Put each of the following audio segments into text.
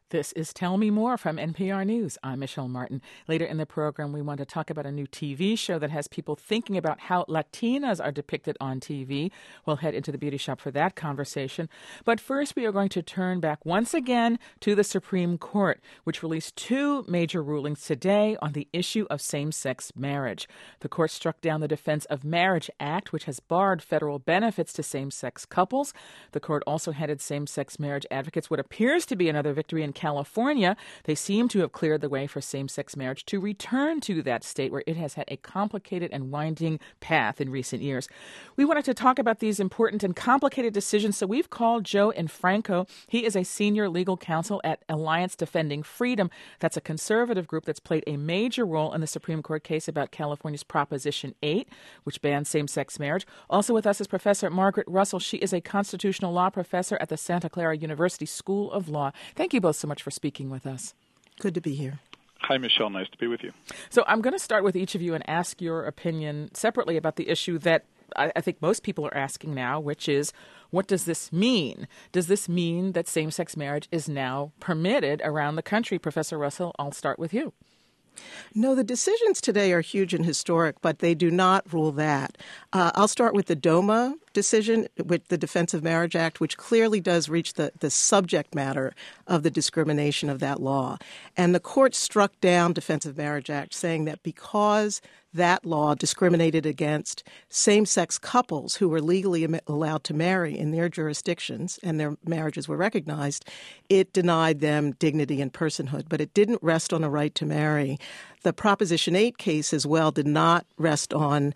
This is Tell Me More from NPR News. I'm Michelle Martin. Later in the program, we want to talk about a new TV show that has people thinking about how Latinas are depicted on TV. We'll head into the beauty shop for that conversation. But first, we are going to turn back once again to the Supreme Court, which released two major rulings today on the issue of same-sex marriage. The court struck down the Defense of Marriage Act, which has barred federal benefits to same-sex couples. The court also handed same-sex marriage advocates what appears to be another victory in California. They seem to have cleared the way for same-sex marriage to return to that state where it has had a complicated and winding path in recent years. We wanted to talk about these important and complicated decisions, so we've called Joe Infranco. He is a senior legal counsel at Alliance Defending Freedom. That's a conservative group that's played a major role in the Supreme Court case about California's Proposition 8, which bans same-sex marriage. Also with us is Professor Margaret Russell. She is a constitutional law professor at the Santa Clara University School of Law. Thank you both so much for speaking with us. Good to be here. Hi, Michelle. Nice to be with you. So I'm going to start with each of you and ask your opinion separately about the issue that I think most people are asking now, which is, what does this mean? Does this mean that same-sex marriage is now permitted around the country? Professor Russell, I'll start with you. No, the decisions today are huge and historic, but they do not rule that. I'll start with the DOMA decision with the Defense of Marriage Act, which clearly does reach the subject matter of the discrimination of that law. And the court struck down Defense of Marriage Act, saying that because that law discriminated against same-sex couples who were legally allowed to marry in their jurisdictions and their marriages were recognized, it denied them dignity and personhood. But it didn't rest on a right to marry. The Proposition 8 case as well did not rest on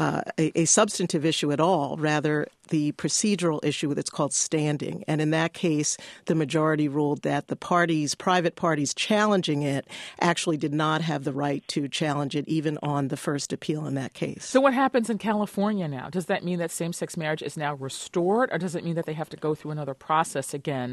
a substantive issue at all, rather the procedural issue that's called standing. And in that case, the majority ruled that the parties, private parties challenging it, actually did not have the right to challenge it even on the first appeal in that case. So what happens in California now? Does that mean that same-sex marriage is now restored, or does it mean that they have to go through another process again?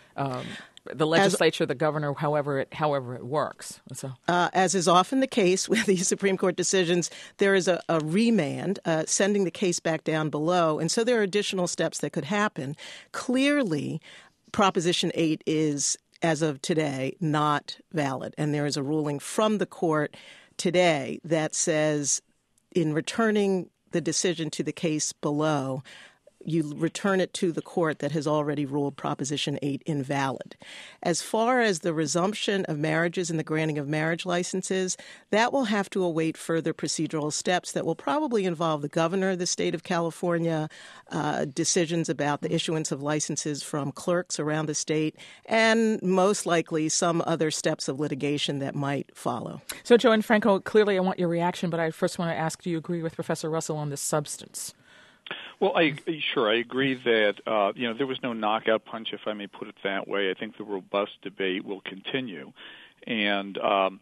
The legislature, the governor, however it works. So, as is often the case with these Supreme Court decisions, there is a remand, sending the case back down below. And so there are additional steps that could happen. Clearly, Proposition 8 is, as of today, not valid. And there is a ruling from the court today that says in returning the decision to the case below, you return it to the court that has already ruled Proposition 8 invalid. As far as the resumption of marriages and the granting of marriage licenses, that will have to await further procedural steps that will probably involve the governor of the state of California, decisions about the issuance of licenses from clerks around the state, and most likely some other steps of litigation that might follow. So, Joe Infranco, clearly I want your reaction, but I first want to ask, do you agree with Professor Russell on the substance? Well, I agree that there was no knockout punch, if I may put it that way. I think the robust debate will continue, and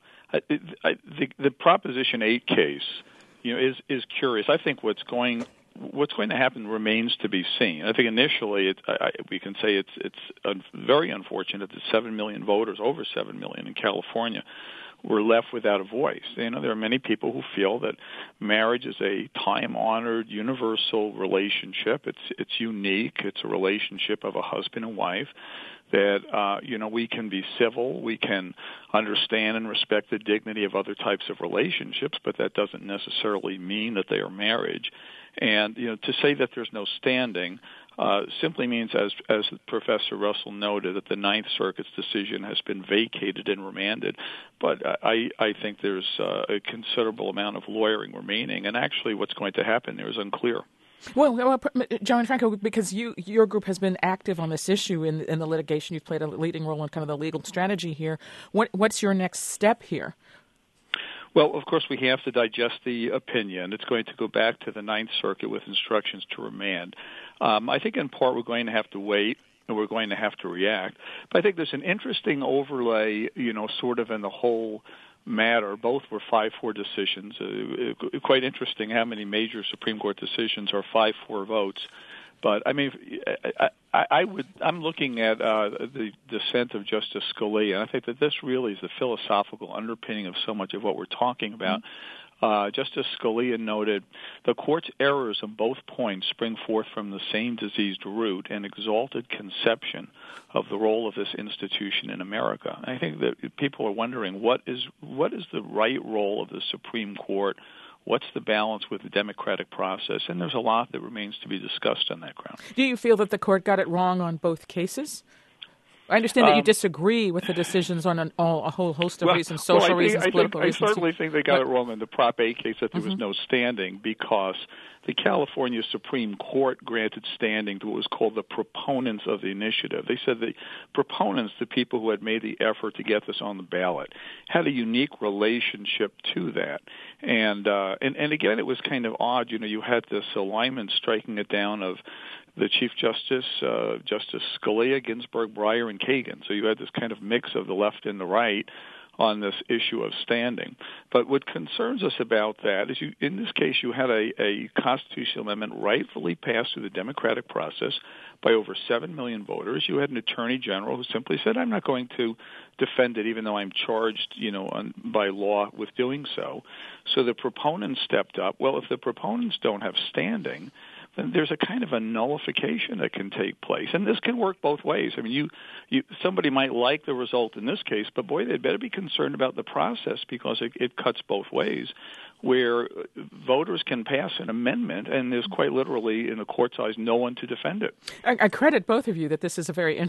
the Proposition 8 case, is curious. I think what's going to happen remains to be seen. I think initially we can say it's very unfortunate that 7 million voters, over 7 million in California, were left without a voice. There are many people who feel that marriage is a time-honored, universal relationship. It's unique. It's a relationship of a husband and wife that, we can be civil. We can understand and respect the dignity of other types of relationships, but that doesn't necessarily mean that they are marriage. And, to say that there's no standing simply means, as Professor Russell noted, that the Ninth Circuit's decision has been vacated and remanded. But I think there's a considerable amount of lawyering remaining, and actually what's going to happen there is unclear. Well, Joe Infranco, because your group has been active on this issue in the litigation, you've played a leading role in kind of the legal strategy here. What's your next step here? Well, of course, we have to digest the opinion. It's going to go back to the Ninth Circuit with instructions to remand. I think in part we're going to have to wait and we're going to have to react. But I think there's an interesting overlay, sort of in the whole matter. Both were 5-4 decisions. Quite interesting how many major Supreme Court decisions are 5-4 votes. But, I'm looking at the dissent of Justice Scalia, and I think that this really is the philosophical underpinning of so much of what we're talking about. Justice Scalia noted, the court's errors on both points spring forth from the same diseased root and exalted conception of the role of this institution in America. I think that people are wondering what is the right role of the Supreme Court. What's the balance with the democratic process? And there's a lot that remains to be discussed on that ground. Do you feel that the court got it wrong on both cases? I understand that you disagree with the decisions on a whole host of reasons, social reasons, political reasons. I certainly think they got it wrong in the Prop A case that there was no standing because the California Supreme Court granted standing to what was called the proponents of the initiative. They said the proponents, the people who had made the effort to get this on the ballot, had a unique relationship to that. And again, it was kind of odd. You know, you had this alignment striking it down of the Chief Justice, Justice Scalia, Ginsburg, Breyer, and Kagan. So you had this kind of mix of the left and the right on this issue of standing. But what concerns us about that is, in this case, you had a constitutional amendment rightfully passed through the democratic process by over 7 million voters. You had an attorney general who simply said, I'm not going to defend it even though I'm charged, by law with doing so. So the proponents stepped up. Well, if the proponents don't have standing, then there's a kind of a nullification that can take place. And this can work both ways. I mean, somebody might like the result in this case, but boy, they'd better be concerned about the process because it cuts both ways, where voters can pass an amendment and there's quite literally, in the court's eyes, no one to defend it. I credit both of you that this is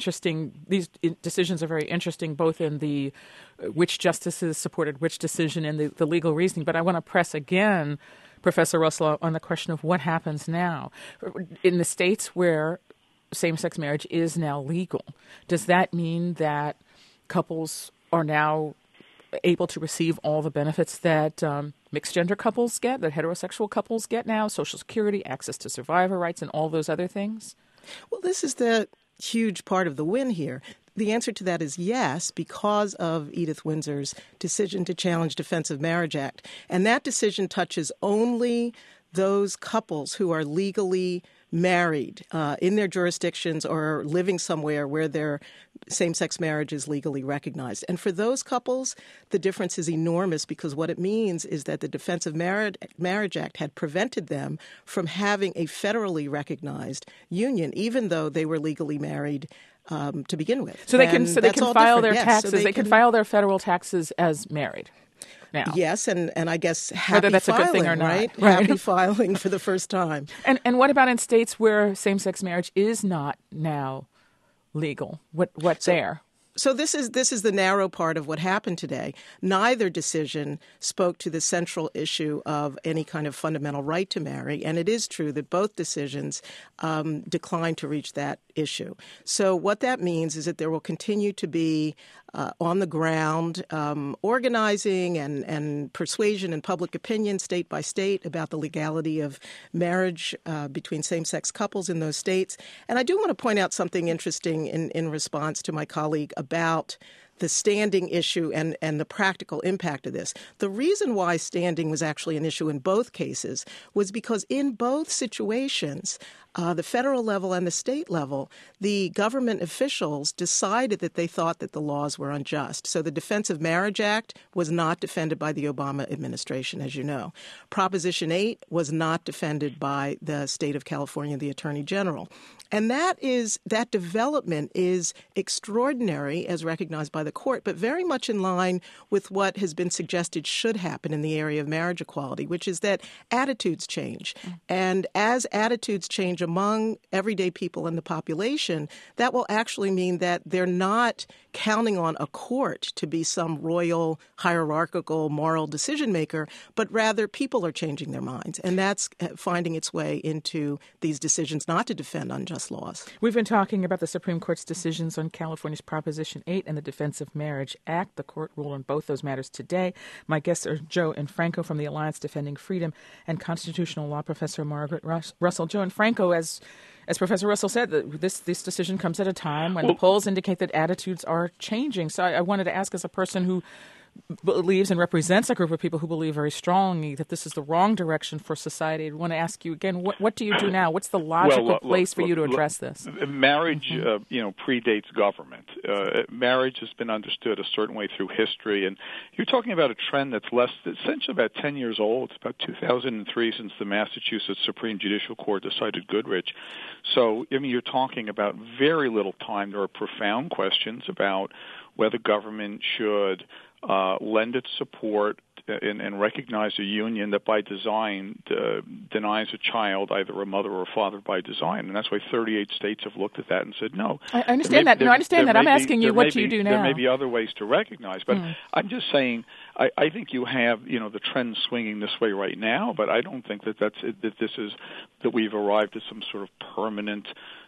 these decisions are very interesting, both in the which justices supported which decision and the legal reasoning. But I want to press again, Professor Russell, on the question of what happens now. In the states where same-sex marriage is now legal, does that mean that couples are now able to receive all the benefits that mixed-gender couples get, that heterosexual couples get now, Social Security, access to survivor rights, and all those other things? Well, this is the huge part of the win here. The answer to that is yes, because of Edith Windsor's decision to challenge Defense of Marriage Act. And that decision touches only those couples who are legally married in their jurisdictions or living somewhere where their same-sex marriage is legally recognized. And for those couples, the difference is enormous because what it means is that the Defense of Marriage Act had prevented them from having a federally recognized union, even though they were legally married to begin with. So they can file their taxes. So they can file their federal taxes as married now. Yes, and I guess whether that's filing, a good thing or not. Right? Happy filing for the first time. And what about in states where same-sex marriage is not now legal? What's there? So this is the narrow part of what happened today. Neither decision spoke to the central issue of any kind of fundamental right to marry, and it is true that both decisions declined to reach that issue. So what that means is that there will continue to be on the ground organizing and persuasion and public opinion state by state about the legality of marriage between same-sex couples in those states. And I do want to point out something interesting in response to my colleague about the standing issue and the practical impact of this. The reason why standing was actually an issue in both cases was because in both situations, the federal level and the state level, the government officials decided that they thought that the laws were unjust. So the Defense of Marriage Act was not defended by the Obama administration, as you know. Proposition 8 was not defended by the state of California, the Attorney General. And that development is extraordinary as recognized by the court, but very much in line with what has been suggested should happen in the area of marriage equality, which is that attitudes change. And as attitudes change among everyday people in the population, that will actually mean that they're not counting on a court to be some royal, hierarchical, moral decision maker, but rather people are changing their minds. And that's finding its way into these decisions not to defend unjust laws. We've been talking about the Supreme Court's decisions on California's Proposition 8 and the Defense of Marriage Act. The court ruled on both those matters today. My guests are Joe Infranco from the Alliance Defending Freedom and constitutional law professor Margaret Russell. Joe Infranco, as Professor Russell said, this decision comes at a time when the polls indicate that attitudes are changing. So I wanted to ask, as a person who believes and represents a group of people who believe very strongly that this is the wrong direction for society. I want to ask you again, what do you do now? What's the logical place for you to address this? Marriage, predates government. Marriage has been understood a certain way through history, and you're talking about a trend that's essentially about 10 years old. It's about 2003 since the Massachusetts Supreme Judicial Court decided Goodrich. So, you're talking about very little time. There are profound questions about whether government should lend its support and recognize a union that by design denies a child either a mother or a father by design. And that's why 38 states have looked at that and said no. I understand that. I understand that. I'm asking you, what do you do now? There may be other ways to recognize. But I'm just saying, I think you have, the trend swinging this way right now, but I don't think that we've arrived at some sort of permanent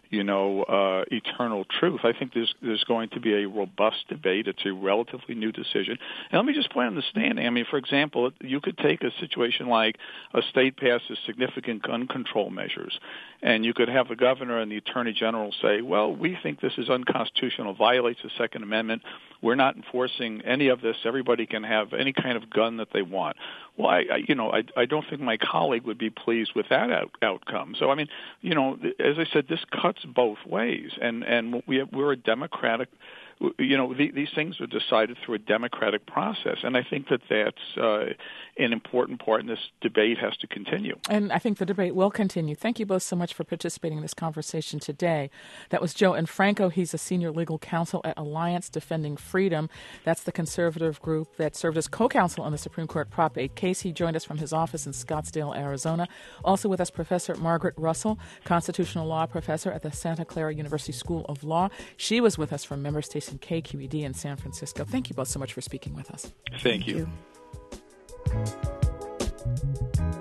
eternal truth. I think there's going to be a robust debate. It's a relatively new decision. And let me just point out the standing. For example, you could take a situation like a state passes significant gun control measures, and you could have the governor and the attorney general say, well, we think this is unconstitutional, violates the Second Amendment. We're not enforcing any of this. Everybody can have any kind of gun that they want. Well, I don't think my colleague would be pleased with that outcome. So, as I said, this cuts both ways, and we're a democratic. These things are decided through a democratic process, and I think that that's an important part, and this debate has to continue. And I think the debate will continue. Thank you both so much for participating in this conversation today. That was Joe Infranco. He's a senior legal counsel at Alliance Defending Freedom. That's the conservative group that served as co-counsel on the Supreme Court Prop 8 case. He joined us from his office in Scottsdale, Arizona. Also with us, Professor Margaret Russell, constitutional law professor at the Santa Clara University School of Law. She was with us from member station KQED in San Francisco. Thank you both so much for speaking with us. Thank you.